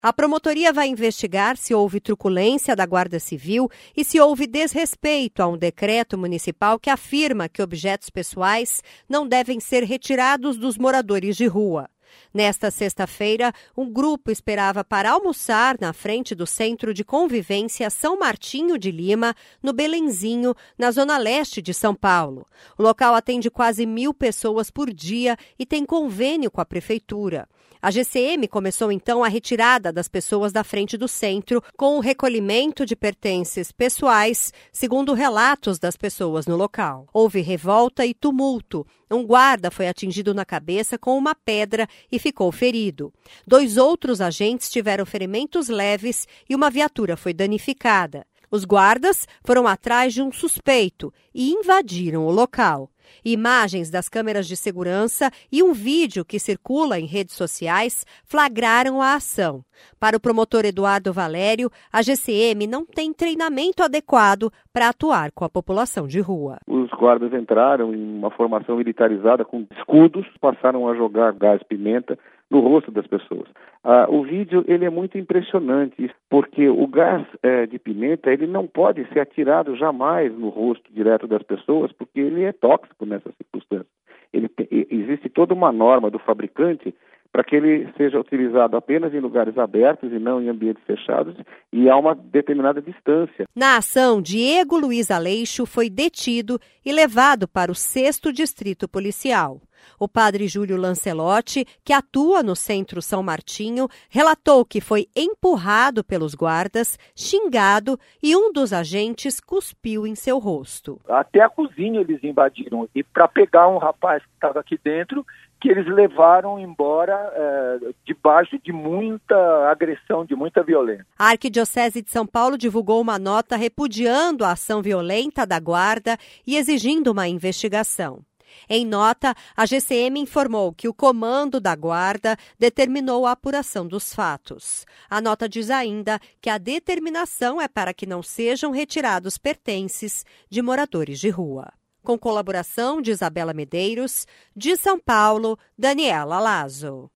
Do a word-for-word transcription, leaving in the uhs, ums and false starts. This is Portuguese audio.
A promotoria vai investigar se houve truculência da Guarda Civil e se houve desrespeito a um decreto municipal que afirma que objetos pessoais não devem ser retirados dos moradores de rua. Nesta sexta-feira, um grupo esperava para almoçar na frente do Centro de Convivência São Martinho de Lima, no Belenzinho, na zona leste de São Paulo. O local atende quase mil pessoas por dia e tem convênio com a prefeitura. A G C M começou então a retirada das pessoas da frente do centro com o recolhimento de pertences pessoais, segundo relatos das pessoas no local. Houve revolta e tumulto. Um guarda foi atingido na cabeça com uma pedra e ficou ferido. Dois outros agentes tiveram ferimentos leves e uma viatura foi danificada. Os guardas foram atrás de um suspeito e invadiram o local. Imagens das câmeras de segurança e um vídeo que circula em redes sociais flagraram a ação. Para o promotor Eduardo Valério, a G C M não tem treinamento adequado para atuar com a população de rua. Os guardas entraram em uma formação militarizada com escudos, passaram a jogar gás pimenta no rosto das pessoas. Ah, o vídeo ele é muito impressionante, porque o gás é, de pimenta ele não pode ser atirado jamais no rosto direto das pessoas, porque ele é tóxico nessas circunstâncias. Ele tem, existe toda uma norma do fabricante para que ele seja utilizado apenas em lugares abertos e não em ambientes fechados e a uma determinada distância. Na ação, Diego Luiz Aleixo foi detido e levado para o sexto Distrito Policial. O padre Júlio Lancelotti, que atua no Centro São Martinho, relatou que foi empurrado pelos guardas, xingado e um dos agentes cuspiu em seu rosto. Até a cozinha eles invadiram e para pegar um rapaz que estava aqui dentro, que eles levaram embora é, debaixo de muita agressão, de muita violência. A Arquidiocese de São Paulo divulgou uma nota repudiando a ação violenta da guarda e exigindo uma investigação. Em nota, a G C M informou que o comando da guarda determinou a apuração dos fatos. A nota diz ainda que a determinação é para que não sejam retirados pertences de moradores de rua. Com colaboração de Isabela Medeiros, de São Paulo, Daniela Lazo.